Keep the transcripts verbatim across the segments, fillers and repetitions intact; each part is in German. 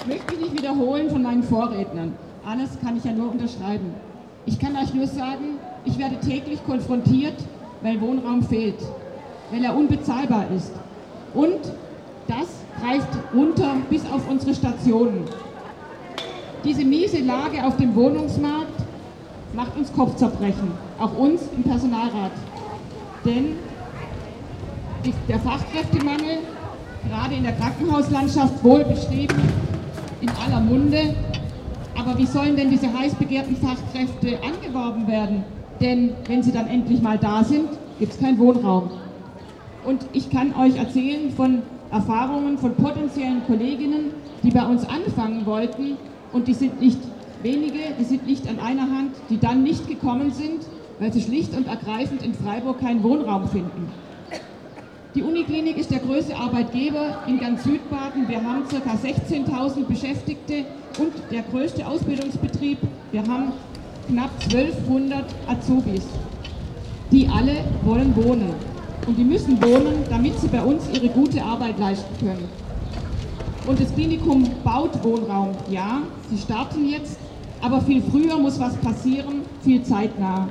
möchte mich nicht wiederholen von meinen Vorrednern. Alles kann ich ja nur unterschreiben. Ich kann euch nur sagen, ich werde täglich konfrontiert, weil Wohnraum fehlt, weil er unbezahlbar ist. Und das greift runter bis auf unsere Stationen. Diese miese Lage auf dem Wohnungsmarkt macht uns Kopfzerbrechen, auch uns im Personalrat. Denn der Fachkräftemangel, gerade in der Krankenhauslandschaft, wohl beschrieben, in aller Munde. Aber wie sollen denn diese heiß begehrten Fachkräfte angeworben werden? Denn wenn sie dann endlich mal da sind, gibt es keinen Wohnraum. Und ich kann euch erzählen von Erfahrungen von potenziellen Kolleginnen, die bei uns anfangen wollten, und die sind nicht wenige, die sind nicht an einer Hand, die dann nicht gekommen sind, weil sie schlicht und ergreifend in Freiburg keinen Wohnraum finden. Die Uniklinik ist der größte Arbeitgeber in ganz Südbaden. Wir haben ca. sechzehntausend Beschäftigte und der größte Ausbildungsbetrieb. Wir haben knapp zwölfhundert Azubis. Die alle wollen wohnen. Und die müssen wohnen, damit sie bei uns ihre gute Arbeit leisten können. Und das Klinikum baut Wohnraum, ja, sie starten jetzt, aber viel früher muss was passieren, viel zeitnah.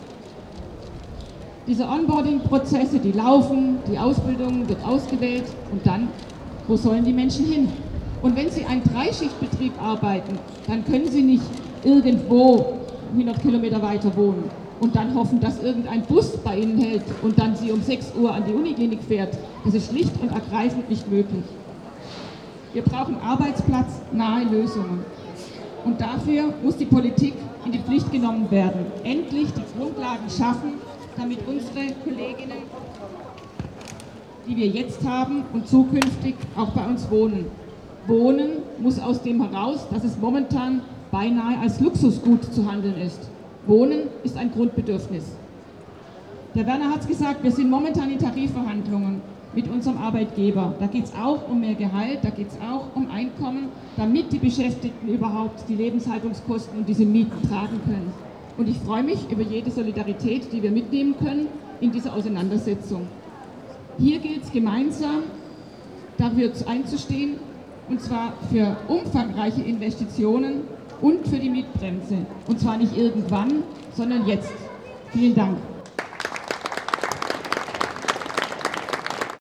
Diese Onboarding-Prozesse, die laufen, die Ausbildung wird ausgewählt und dann, wo sollen die Menschen hin? Und wenn sie einen Dreischichtbetrieb arbeiten, dann können sie nicht irgendwo hundert Kilometer weiter wohnen und dann hoffen, dass irgendein Bus bei ihnen hält und dann sie um sechs Uhr an die Uniklinik fährt. Das ist schlicht und ergreifend nicht möglich. Wir brauchen arbeitsplatznahe Lösungen. Und dafür muss die Politik in die Pflicht genommen werden. Endlich die Grundlagen schaffen, damit unsere Kolleginnen, die wir jetzt haben und zukünftig auch bei uns wohnen. Wohnen muss aus dem heraus, dass es momentan beinahe als Luxusgut zu handeln ist. Wohnen ist ein Grundbedürfnis. Der Werner hat es gesagt, wir sind momentan in Tarifverhandlungen mit unserem Arbeitgeber. Da geht es auch um mehr Gehalt, da geht es auch um Einkommen, damit die Beschäftigten überhaupt die Lebenshaltungskosten und diese Mieten tragen können. Und ich freue mich über jede Solidarität, die wir mitnehmen können in dieser Auseinandersetzung. Hier gilt es gemeinsam, dafür einzustehen, und zwar für umfangreiche Investitionen und für die Mietbremse. Und zwar nicht irgendwann, sondern jetzt. Vielen Dank.